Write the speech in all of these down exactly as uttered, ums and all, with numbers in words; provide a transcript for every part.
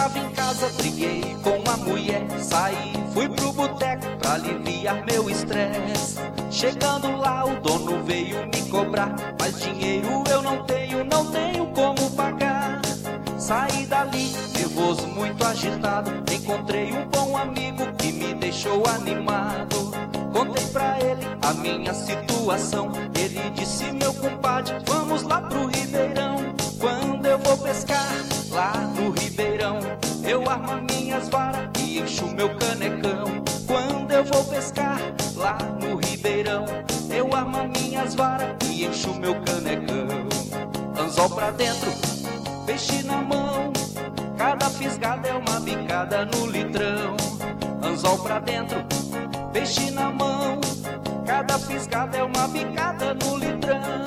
Chegava em casa, briguei com a mulher, saí, fui pro boteco pra aliviar meu estresse. Chegando lá, o dono veio me cobrar, mas dinheiro eu não tenho, não tenho como pagar. Saí dali, nervoso, muito agitado, encontrei um bom amigo que me deixou animado. Contei pra ele a minha situação, ele disse: meu compadre, vamos lá pro Ribeirão. Quando eu vou pescar lá no Ribeirão, eu armo minhas varas e encho meu canecão. Quando eu vou pescar lá no Ribeirão, eu armo minhas varas e encho meu canecão. Anzol pra dentro, peixe na mão, cada fisgada é uma bicada no litrão. Anzol pra dentro, peixe na mão, cada fisgada é uma bicada no litrão.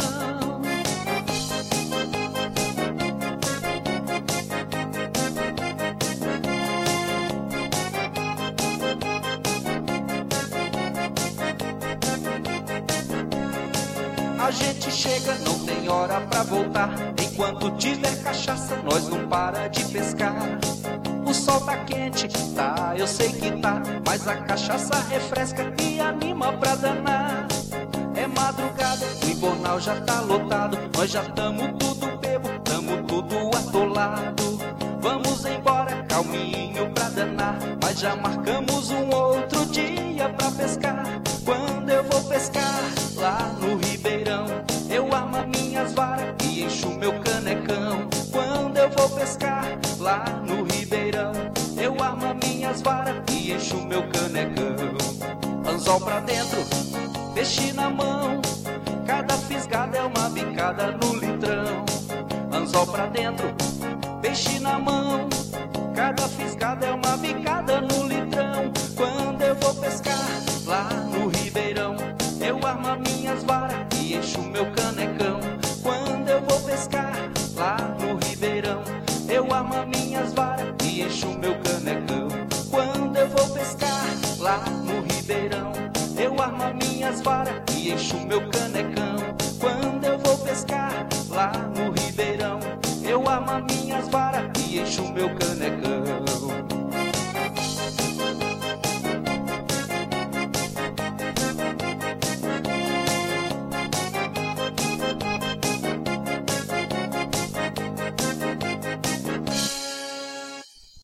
A gente chega, não tem hora pra voltar. Enquanto tiver cachaça, nós não para de pescar. O sol tá quente, tá, eu sei que tá, mas a cachaça refresca e anima pra danar. É madrugada, o embornal já tá lotado, nós já tamo tudo bebo, tamo tudo atolado. Vamos embora, calminho pra danar, mas já marcamos um outro dia pra pescar. Quando eu vou pescar lá no Ribeirão, eu armo minhas varas e encho meu canecão. Quando eu vou pescar lá no Ribeirão, eu armo minhas varas e encho meu canecão. Anzol pra dentro, peixe na mão, cada fisgada é uma bicada no litrão. Anzol pra dentro, peixe na mão, cada fisgada é uma bicada no litrão. Quando eu vou pescar lá no Ribeirão, eu armo minhas varas e encho meu canecão. Quando eu vou pescar lá no Ribeirão, eu armo minhas varas e encho meu canecão. Quando eu vou pescar lá no Ribeirão, eu armo minhas varas e encho meu canecão. Quando eu vou pescar lá no Ribeirão, eu armo minhas varas e encho meu canecão.